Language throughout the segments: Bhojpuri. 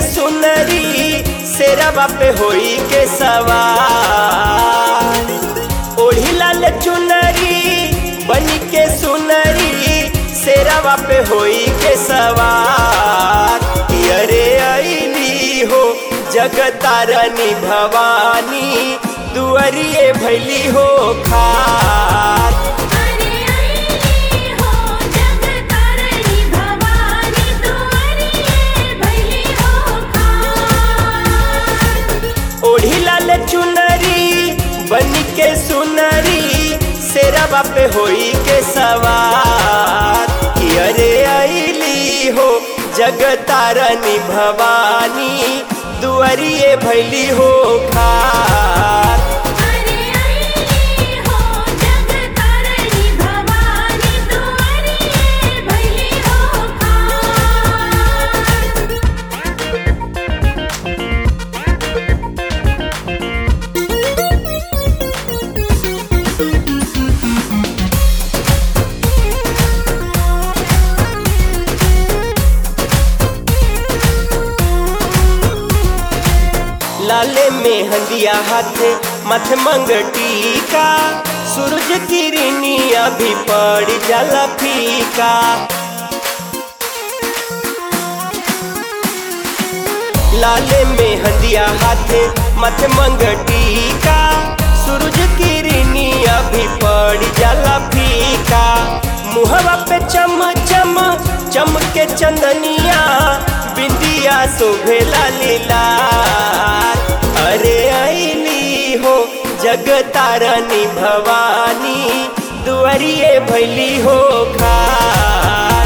सुनरी शेरवा पे होई के सवार। ओढ़ी लाल चुनरी बनी के सुनरी शेरवा पे होई के सवार। अरे अइली हो जगतारनी भवानी दुअरिए भैली हो खार। ओढ़ी लाल चुनरी बनी के सुनरी शेरवा पे होई के सवार। अरे अइली हो जगतारनी भवानी दुअरिए भैली हो खार। लाले में हंदिया हाथे मथ मंगटीका सूरज किरनिया भी पड़ जाला फीका। लाले में हंदिया हाथे मथ मंगटीका सूरज किरनिया भी पड़ जाला फीका। मुहवा पे चम चम चमके चंदनिया बिंदिया शोभेला लीलार। अरे अइली हो जगतारनी भवानी दुअरिए भैली हो खार।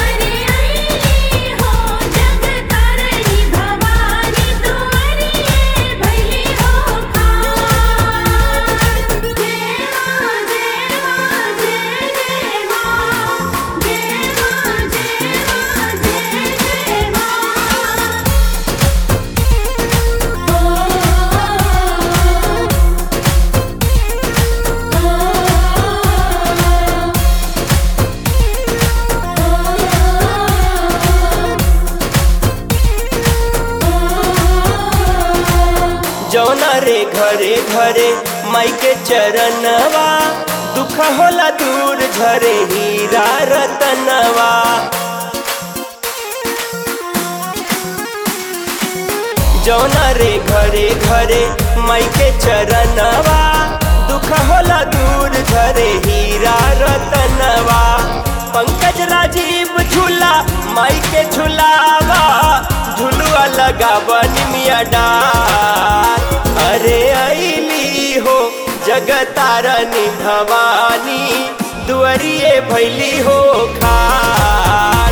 जौना रे घरे घरे माई के चरणवा दुख होला दूर झरे हीरा रतनवा। जौना रे घरे घरे माई के चरणवा दुख होला दूर झरे हीरा रतनवा। पंकज राजीव झूला माई के झुलावा झुलुआ लगावा निमिया डार। अरे अइली हो जगतारनी भवानी दुअरिए भैली हो खार।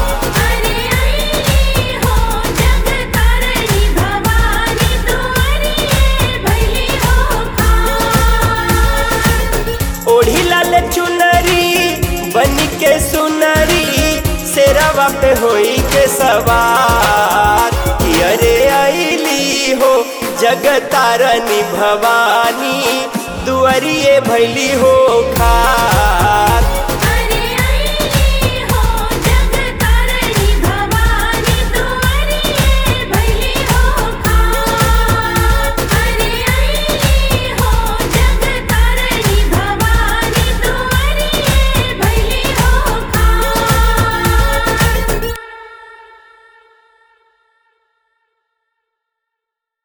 ओढ़ी लाल चुनरी बनी के सुनरी शेरवा पे होई के सवार। अरे अइली हो जगतारनी भवानी दुअरिए भैली हो खार।